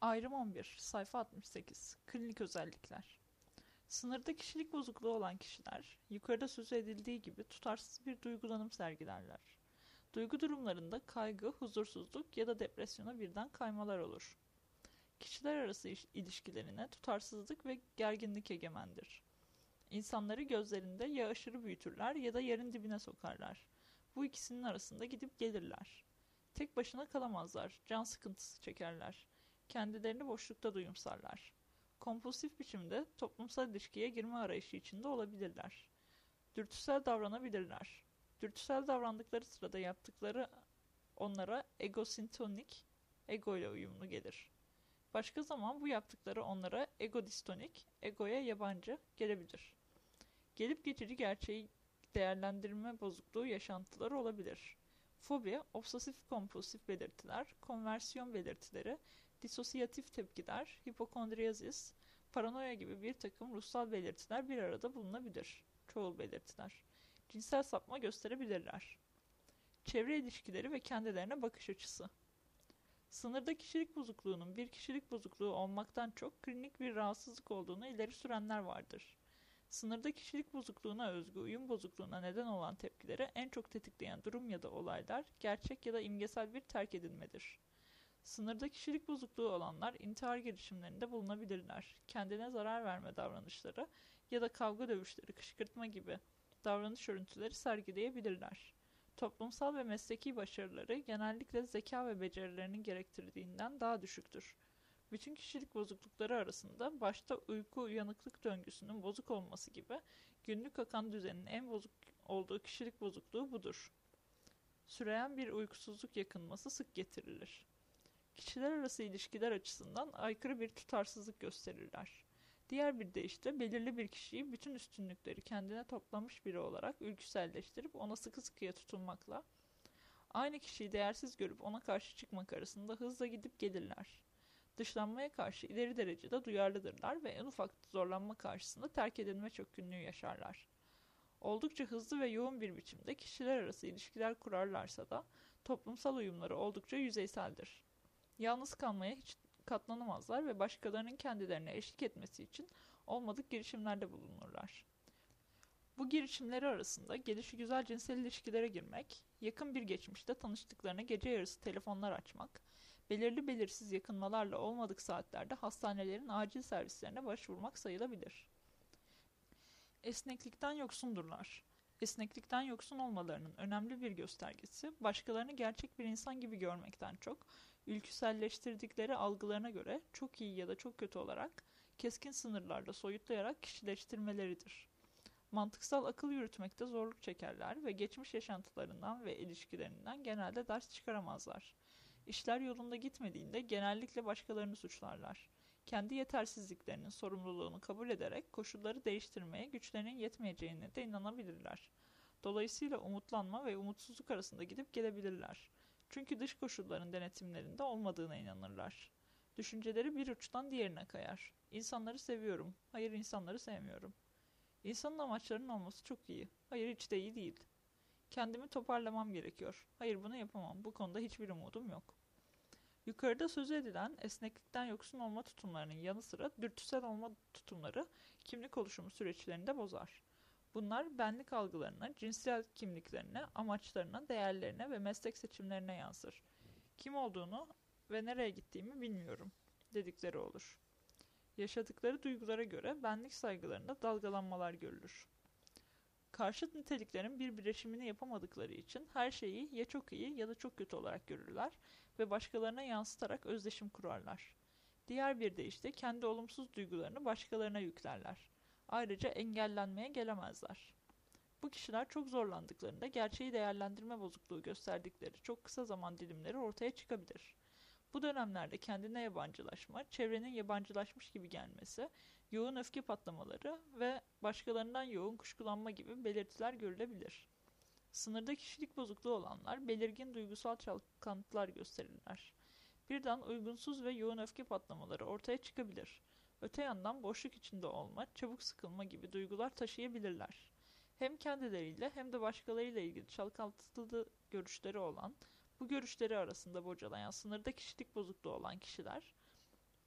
Ayrım 11, sayfa 68. Klinik özellikler. Sınırda kişilik bozukluğu olan kişiler, yukarıda sözü edildiği gibi tutarsız bir duygulanım sergilerler. Duygu durumlarında kaygı, huzursuzluk ya da depresyona birden kaymalar olur. Kişiler arası ilişkilerine tutarsızlık ve gerginlik egemendir. İnsanları gözlerinde ya aşırı büyütürler ya da yerin dibine sokarlar. Bu ikisinin arasında gidip gelirler. Tek başına kalamazlar, can sıkıntısı çekerler. Kendilerini boşlukta duyumsarlar. Kompulsif biçimde toplumsal ilişkiye girme arayışı içinde olabilirler. Dürtüsel davranabilirler. Dürtüsel davrandıkları sırada yaptıkları onlara egosintonik, ego ile uyumlu gelir. Başka zaman bu yaptıkları onlara egodistonik, egoya yabancı gelebilir. Gelip geçici gerçeği değerlendirme bozukluğu yaşantıları olabilir. Fobi, obsesif kompulsif belirtiler, konversiyon belirtileri, disosiyatif tepkiler, hipokondriyazis, paranoya gibi bir takım ruhsal belirtiler bir arada bulunabilir. Çoğul belirtiler. Cinsel sapma gösterebilirler. Çevre ilişkileri ve kendilerine bakış açısı. Sınırda kişilik bozukluğunun bir kişilik bozukluğu olmaktan çok klinik bir rahatsızlık olduğunu ileri sürenler vardır. Sınırda kişilik bozukluğuna özgü uyum bozukluğuna neden olan tepkileri en çok tetikleyen durum ya da olaylar gerçek ya da imgesel bir terk edilmedir. Sınırda kişilik bozukluğu olanlar intihar girişimlerinde bulunabilirler. Kendine zarar verme davranışları ya da kavga dövüşleri, kışkırtma gibi davranış örüntüleri sergileyebilirler. Toplumsal ve mesleki başarıları genellikle zeka ve becerilerinin gerektirdiğinden daha düşüktür. Bütün kişilik bozuklukları arasında başta uyku-uyanıklık döngüsünün bozuk olması gibi günlük akan düzenin en bozuk olduğu kişilik bozukluğu budur. Süreyen bir uykusuzluk yakınması sık getirilir. Kişiler arası ilişkiler açısından aykırı bir tutarsızlık gösterirler. Diğer bir deyişle belirli bir kişiyi bütün üstünlükleri kendine toplamış biri olarak ülküselleştirip ona sıkı sıkıya tutunmakla, aynı kişiyi değersiz görüp ona karşı çıkmak arasında hızla gidip gelirler. Dışlanmaya karşı ileri derecede duyarlıdırlar ve en ufak zorlanma karşısında terk edilme çökkünlüğü yaşarlar. Oldukça hızlı ve yoğun bir biçimde kişiler arası ilişkiler kurarlarsa da toplumsal uyumları oldukça yüzeyseldir. Yalnız kalmaya hiç katlanamazlar ve başkalarının kendilerine eşlik etmesi için olmadık girişimlerde bulunurlar. Bu girişimleri arasında gelişigüzel cinsel ilişkilere girmek, yakın bir geçmişte tanıştıklarına gece yarısı telefonlar açmak, belirli belirsiz yakınmalarla olmadık saatlerde hastanelerin acil servislerine başvurmak sayılabilir. Esneklikten yoksundurlar. Esneklikten yoksun olmalarının önemli bir göstergesi, başkalarını gerçek bir insan gibi görmekten çok, ülküselleştirdikleri algılarına göre çok iyi ya da çok kötü olarak, keskin sınırlarla soyutlayarak kişileştirmeleridir. Mantıksal akıl yürütmekte zorluk çekerler ve geçmiş yaşantılarından ve ilişkilerinden genelde ders çıkaramazlar. İşler yolunda gitmediğinde genellikle başkalarını suçlarlar. Kendi yetersizliklerinin sorumluluğunu kabul ederek koşulları değiştirmeye güçlerinin yetmeyeceğine de inanabilirler. Dolayısıyla umutlanma ve umutsuzluk arasında gidip gelebilirler. Çünkü dış koşulların denetimlerinde olmadığına inanırlar. Düşünceleri bir uçtan diğerine kayar. İnsanları seviyorum, hayır insanları sevmiyorum. İnsanın amaçlarının olması çok iyi, hayır hiç de iyi değil. Kendimi toparlamam gerekiyor, hayır bunu yapamam, bu konuda hiçbir umudum yok. Yukarıda sözü edilen esneklikten yoksun olma tutumlarının yanı sıra dürtüsel olma tutumları kimlik oluşumu süreçlerini de bozar. Bunlar benlik algılarına, cinsel kimliklerine, amaçlarına, değerlerine ve meslek seçimlerine yansır. Kim olduğunu ve nereye gittiğimi bilmiyorum dedikleri olur. Yaşadıkları duygulara göre benlik saygılarında dalgalanmalar görülür. Karşıt niteliklerin bir bileşimini yapamadıkları için her şeyi ya çok iyi ya da çok kötü olarak görürler ve başkalarına yansıtarak özdeşim kurarlar. Diğer bir deyişle kendi olumsuz duygularını başkalarına yüklerler. Ayrıca engellenmeye gelemezler. Bu kişiler çok zorlandıklarında gerçeği değerlendirme bozukluğu gösterdikleri çok kısa zaman dilimleri ortaya çıkabilir. Bu dönemlerde kendine yabancılaşma, çevrenin yabancılaşmış gibi gelmesi, yoğun öfke patlamaları ve başkalarından yoğun kuşkulanma gibi belirtiler görülebilir. Sınırda kişilik bozukluğu olanlar belirgin duygusal çalkantılar gösterirler. Birden uygunsuz ve yoğun öfke patlamaları ortaya çıkabilir. Öte yandan boşluk içinde olma, çabuk sıkılma gibi duygular taşıyabilirler. Hem kendileriyle hem de başkalarıyla ilgili çalkantılı görüşleri olan, bu görüşleri arasında bocalayan sınırda kişilik bozukluğu olan kişiler,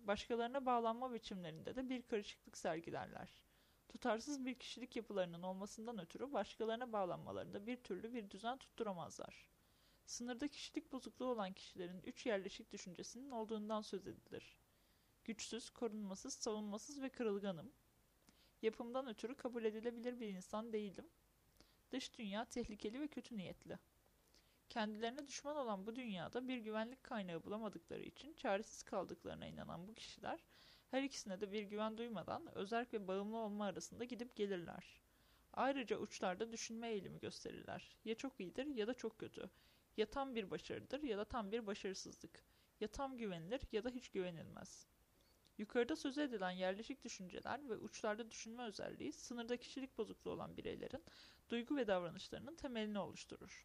Başkalarına bağlanma biçimlerinde de bir karışıklık sergilerler. Tutarsız bir kişilik yapılarının olmasından ötürü başkalarına bağlanmalarında bir türlü bir düzen tutturamazlar. Sınırda kişilik bozukluğu olan kişilerin üç yerleşik düşüncesinin olduğundan söz edilir. Güçsüz, korunmasız, savunmasız ve kırılganım. Yapımdan ötürü kabul edilebilir bir insan değilim. Dış dünya tehlikeli ve kötü niyetli. Kendilerine düşman olan bu dünyada bir güvenlik kaynağı bulamadıkları için çaresiz kaldıklarına inanan bu kişiler, her ikisine de bir güven duymadan özerk ve bağımlı olma arasında gidip gelirler. Ayrıca uçlarda düşünme eğilimi gösterirler. Ya çok iyidir ya da çok kötü. Ya tam bir başarıdır ya da tam bir başarısızlık. Ya tam güvenilir ya da hiç güvenilmez. Yukarıda söz edilen yerleşik düşünceler ve uçlarda düşünme özelliği sınırda kişilik bozukluğu olan bireylerin duygu ve davranışlarının temelini oluşturur.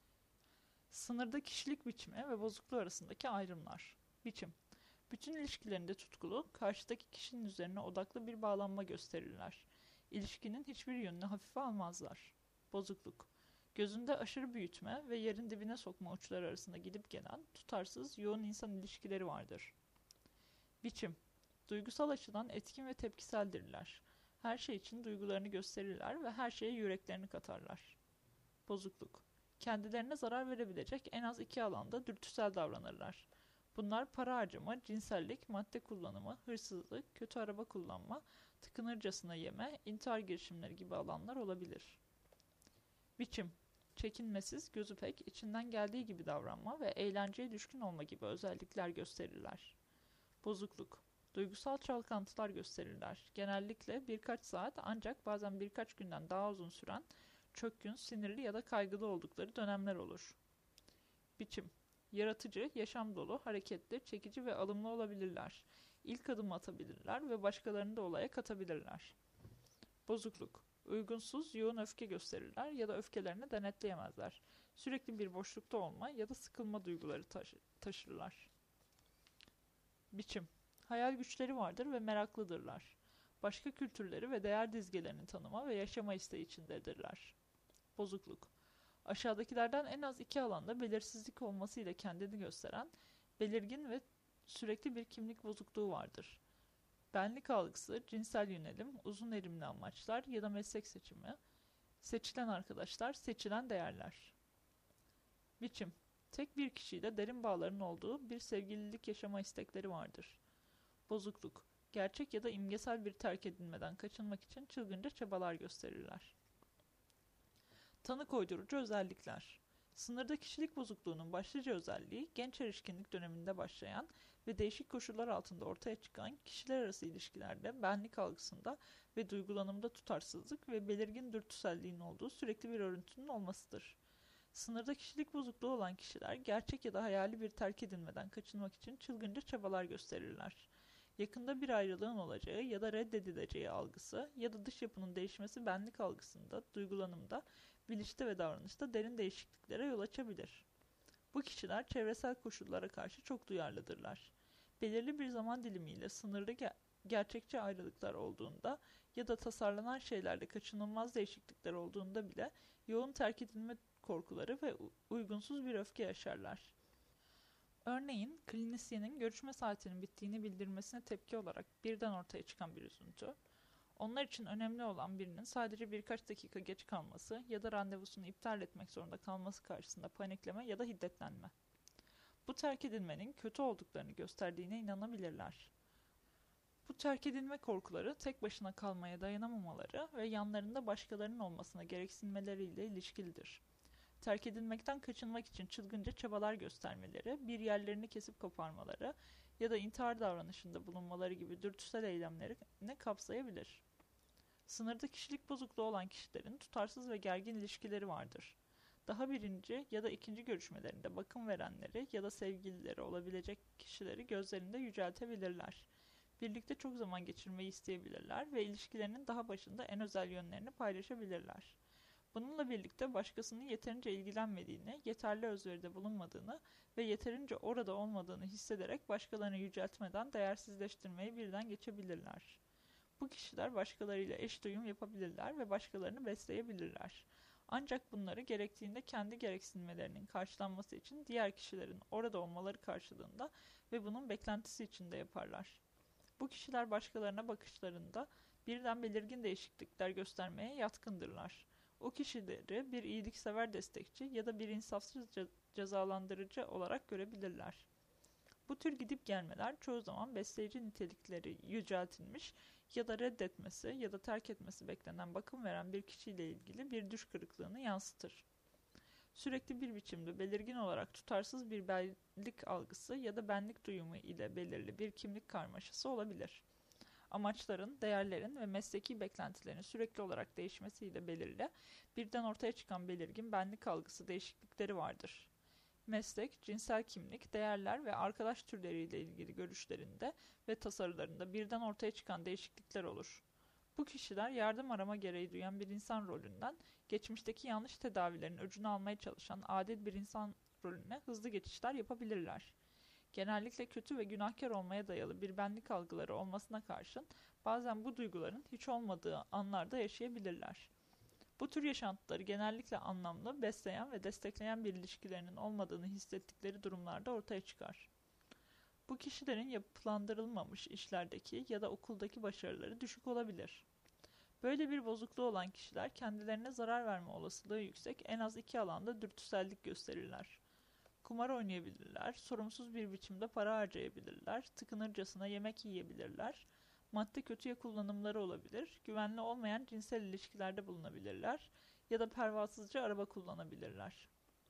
Sınırda kişilik biçimi ve bozukluğu arasındaki ayrımlar. Biçim. Bütün ilişkilerinde tutkulu, karşıdaki kişinin üzerine odaklı bir bağlanma gösterirler. İlişkinin hiçbir yönünü hafife almazlar. Bozukluk. Gözünde aşırı büyütme ve yerin dibine sokma uçları arasında gidip gelen, tutarsız, yoğun insan ilişkileri vardır. Biçim. Duygusal açıdan etkin ve tepkiseldirler. Her şey için duygularını gösterirler ve her şeye yüreklerini katarlar. Bozukluk. Kendilerine zarar verebilecek en az iki alanda dürtüsel davranırlar. Bunlar para harcama, cinsellik, madde kullanımı, hırsızlık, kötü araba kullanma, tıkınırcasına yeme, intihar girişimleri gibi alanlar olabilir. Biçim. Çekinmesiz, gözü pek, içinden geldiği gibi davranma ve eğlenceye düşkün olma gibi özellikler gösterirler. Bozukluk. Duygusal çalkantılar gösterirler. Genellikle birkaç saat ancak bazen birkaç günden daha uzun süren çökkün, sinirli ya da kaygılı oldukları dönemler olur. Biçim. Yaratıcı, yaşam dolu, hareketli, çekici ve alımlı olabilirler. İlk adımı atabilirler ve başkalarını da olaya katabilirler. Bozukluk. Uygunsuz, yoğun öfke gösterirler ya da öfkelerini denetleyemezler. Sürekli bir boşlukta olma ya da sıkılma duyguları taşırlar. Biçim. Hayal güçleri vardır ve meraklıdırlar. Başka kültürleri ve değer dizgelerini tanıma ve yaşama isteği içindedirler. Bozukluk. Aşağıdakilerden en az iki alanda belirsizlik olmasıyla kendini gösteren, belirgin ve sürekli bir kimlik bozukluğu vardır. Benlik algısı, cinsel yönelim, uzun erimli amaçlar ya da meslek seçimi, seçilen arkadaşlar, seçilen değerler. Biçim. Tek bir kişiyle derin bağların olduğu bir sevgililik yaşama istekleri vardır. Bozukluk. Gerçek ya da imgesel bir terk edilmeden kaçınmak için çılgınca çabalar gösterirler. Tanı koydurucu özellikler. Sınırda kişilik bozukluğunun başlıca özelliği genç erişkinlik döneminde başlayan ve değişik koşullar altında ortaya çıkan kişiler arası ilişkilerde benlik algısında ve duygulanımda tutarsızlık ve belirgin dürtüselliğin olduğu sürekli bir örüntünün olmasıdır. Sınırda kişilik bozukluğu olan kişiler gerçek ya da hayali bir terk edilmeden kaçınmak için çılgınca çabalar gösterirler. Yakında bir ayrılığın olacağı ya da reddedileceği algısı ya da dış yapının değişmesi benlik algısında, duygulanımda, bilişte ve davranışta derin değişikliklere yol açabilir. Bu kişiler çevresel koşullara karşı çok duyarlıdırlar. Belirli bir zaman dilimiyle sınırlı gerçekçi ayrılıklar olduğunda ya da tasarlanan şeylerde kaçınılmaz değişiklikler olduğunda bile yoğun terk edilme korkuları ve uygunsuz bir öfke yaşarlar. Örneğin, klinisyenin görüşme saatinin bittiğini bildirmesine tepki olarak birden ortaya çıkan bir üzüntü, onlar için önemli olan birinin sadece birkaç dakika geç kalması ya da randevusunu iptal etmek zorunda kalması karşısında panikleme ya da hiddetlenme. Bu terk edilmenin kötü olduklarını gösterdiğine inanabilirler. Bu terk edilme korkuları tek başına kalmaya dayanamamaları ve yanlarında başkalarının olmasına gereksinmeleriyle ilişkilidir. Terk edilmekten kaçınmak için çılgınca çabalar göstermeleri, bir yerlerini kesip koparmaları ya da intihar davranışında bulunmaları gibi dürtüsel eylemlerini kapsayabilir. Sınırda kişilik bozukluğu olan kişilerin tutarsız ve gergin ilişkileri vardır. Daha birinci ya da ikinci görüşmelerinde bakım verenleri ya da sevgilileri olabilecek kişileri gözlerinde yüceltebilirler. Birlikte çok zaman geçirmeyi isteyebilirler ve ilişkilerinin daha başında en özel yönlerini paylaşabilirler. Bununla birlikte başkasının yeterince ilgilenmediğini, yeterli özveride bulunmadığını ve yeterince orada olmadığını hissederek başkalarını yüceltmeden değersizleştirmeyi birden geçebilirler. Bu kişiler başkalarıyla eş duyum yapabilirler ve başkalarını besleyebilirler. Ancak bunları gerektiğinde kendi gereksinmelerinin karşılanması için diğer kişilerin orada olmaları karşılığında ve bunun beklentisi içinde yaparlar. Bu kişiler başkalarına bakışlarında birden belirgin değişiklikler göstermeye yatkındırlar. O kişileri bir iyiliksever destekçi ya da bir insafsız cezalandırıcı olarak görebilirler. Bu tür gidip gelmeler çoğu zaman besleyici nitelikleri yüceltilmiş ya da reddetmesi ya da terk etmesi beklenen bakım veren bir kişiyle ilgili bir düş kırıklığını yansıtır. Sürekli bir biçimde belirgin olarak tutarsız bir benlik algısı ya da benlik duyumu ile belirli bir kimlik karmaşası olabilir. Amaçların, değerlerin ve mesleki beklentilerin sürekli olarak değişmesiyle belirli, birden ortaya çıkan belirgin benlik algısı değişiklikleri vardır. Meslek, cinsel kimlik, değerler ve arkadaş türleriyle ilgili görüşlerinde ve tasarılarında birden ortaya çıkan değişiklikler olur. Bu kişiler yardım arama gereği duyan bir insan rolünden, geçmişteki yanlış tedavilerin öcünü almaya çalışan adil bir insan rolüne hızlı geçişler yapabilirler. Genellikle kötü ve günahkar olmaya dayalı bir benlik algıları olmasına karşın bazen bu duyguların hiç olmadığı anlarda yaşayabilirler. Bu tür yaşantıları genellikle anlamlı, besleyen ve destekleyen bir ilişkilerinin olmadığını hissettikleri durumlarda ortaya çıkar. Bu kişilerin yapılandırılmamış işlerdeki ya da okuldaki başarıları düşük olabilir. Böyle bir bozukluğu olan kişiler kendilerine zarar verme olasılığı yüksek en az iki alanda dürtüsellik gösterirler. Kumar oynayabilirler, sorumsuz bir biçimde para harcayabilirler, tıkınırcasına yemek yiyebilirler, madde kötüye kullanımları olabilir, güvenli olmayan cinsel ilişkilerde bulunabilirler ya da pervasızca araba kullanabilirler.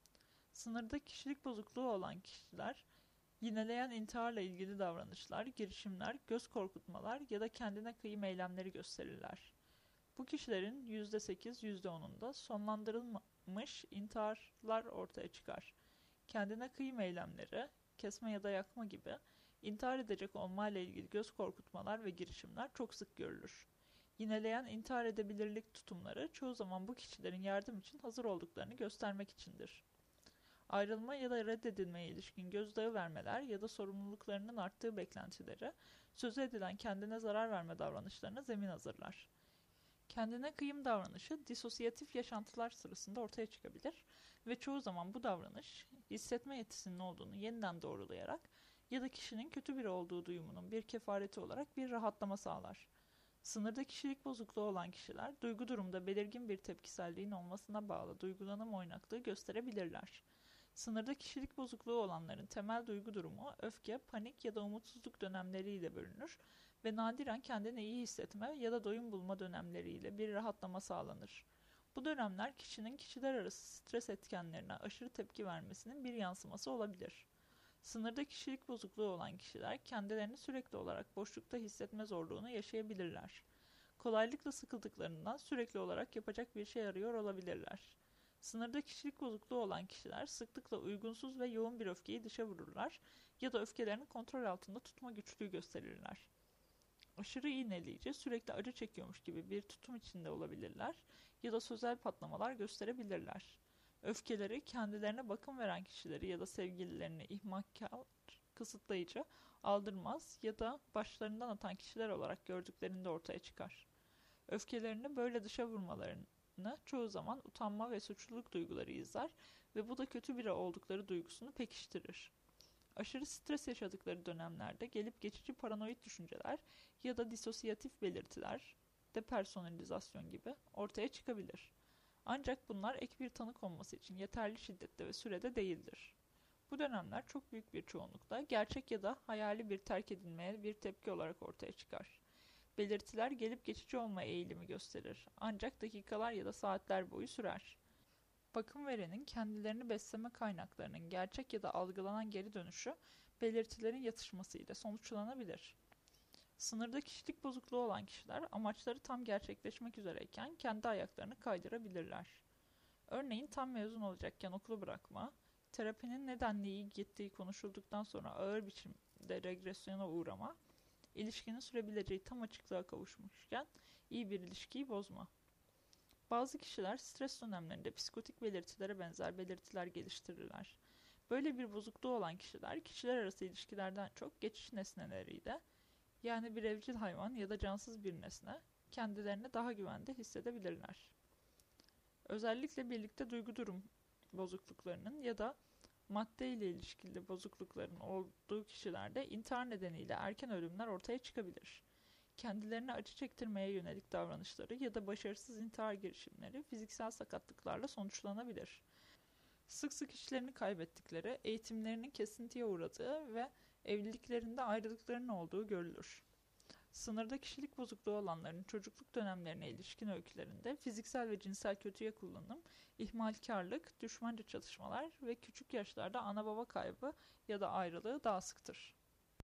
Sınırda kişilik bozukluğu olan kişiler, yineleyen intiharla ilgili davranışlar, girişimler, göz korkutmalar ya da kendine kıyım eylemleri gösterirler. Bu kişilerin %8-%10'unda sonlandırılmış intiharlar ortaya çıkar. Kendine kıyım eylemleri, kesme ya da yakma gibi intihar edecek olmayla ilgili göz korkutmalar ve girişimler çok sık görülür. Yineleyen intihar edebilirlik tutumları çoğu zaman bu kişilerin yardım için hazır olduklarını göstermek içindir. Ayrılma ya da reddedilmeye ilişkin gözdağı vermeler ya da sorumluluklarının arttığı beklentileri, sözü edilen kendine zarar verme davranışlarına zemin hazırlar. Kendine kıyım davranışı disosiyatif yaşantılar sırasında ortaya çıkabilir ve çoğu zaman bu davranış hissetme yetisinin olduğunu yeniden doğrulayarak ya da kişinin kötü biri olduğu duyumunun bir kefareti olarak bir rahatlama sağlar. Sınırda kişilik bozukluğu olan kişiler duygu durumda belirgin bir tepkiselliğin olmasına bağlı duygulanım oynaklığı gösterebilirler. Sınırda kişilik bozukluğu olanların temel duygu durumu öfke, panik ya da umutsuzluk dönemleriyle bölünür ve nadiren kendini iyi hissetme ya da doyum bulma dönemleriyle bir rahatlama sağlanır. Bu dönemler kişinin kişiler arası stres etkenlerine aşırı tepki vermesinin bir yansıması olabilir. Sınırda kişilik bozukluğu olan kişiler kendilerini sürekli olarak boşlukta hissetme zorluğunu yaşayabilirler. Kolaylıkla sıkıldıklarından sürekli olarak yapacak bir şey arıyor olabilirler. Sınırda kişilik bozukluğu olan kişiler sıklıkla uygunsuz ve yoğun bir öfkeyi dışa vururlar ya da öfkelerini kontrol altında tutma güçlüğü gösterirler. Aşırı iğneleyici, sürekli acı çekiyormuş gibi bir tutum içinde olabilirler ya da sözel patlamalar gösterebilirler. Öfkeleri kendilerine bakım veren kişileri ya da sevgililerini ihmalkar, kısıtlayıcı, aldırmaz ya da başlarından atan kişiler olarak gördüklerinde ortaya çıkar. Öfkelerini böyle dışa vurmalarını çoğu zaman utanma ve suçluluk duyguları izler ve bu da kötü biri oldukları duygusunu pekiştirir. Aşırı stres yaşadıkları dönemlerde gelip geçici paranoid düşünceler ya da disosiyatif belirtiler, depersonalizasyon gibi ortaya çıkabilir. Ancak bunlar ek bir tanı konması için yeterli şiddette ve sürede değildir. Bu dönemler çok büyük bir çoğunlukla gerçek ya da hayali bir terk edilmeye bir tepki olarak ortaya çıkar. Belirtiler gelip geçici olma eğilimi gösterir. Ancak dakikalar ya da saatler boyu sürer. Bakım verenin kendilerini besleme kaynaklarının gerçek ya da algılanan geri dönüşü belirtilerin yatışması ile sonuçlanabilir. Sınırda kişilik bozukluğu olan kişiler amaçları tam gerçekleşmek üzereyken kendi ayaklarını kaydırabilirler. Örneğin tam mezun olacakken okulu bırakma, terapinin nedenle iyi gittiği konuşulduktan sonra ağır biçimde regresyona uğrama, ilişkinin sürebileceği tam açıklığa kavuşmuşken iyi bir ilişkiyi bozma. Bazı kişiler stres dönemlerinde psikotik belirtilere benzer belirtiler geliştirirler. Böyle bir bozukluğu olan kişiler, kişiler arası ilişkilerden çok geçiş nesneleriyle, yani bir evcil hayvan ya da cansız bir nesne, kendilerini daha güvende hissedebilirler. Özellikle birlikte duygu durum bozukluklarının ya da madde ile ilişkili bozuklukların olduğu kişilerde intihar nedeniyle erken ölümler ortaya çıkabilir. Kendilerine acı çektirmeye yönelik davranışları ya da başarısız intihar girişimleri fiziksel sakatlıklarla sonuçlanabilir. Sık sık işlerini kaybettikleri, eğitimlerinin kesintiye uğradığı ve evliliklerinde ayrılıkların olduğu görülür. Sınırda kişilik bozukluğu olanların çocukluk dönemlerine ilişkin öykülerinde fiziksel ve cinsel kötüye kullanım, ihmalkarlık, düşmanca çatışmalar ve küçük yaşlarda ana baba kaybı ya da ayrılığı daha sıktır.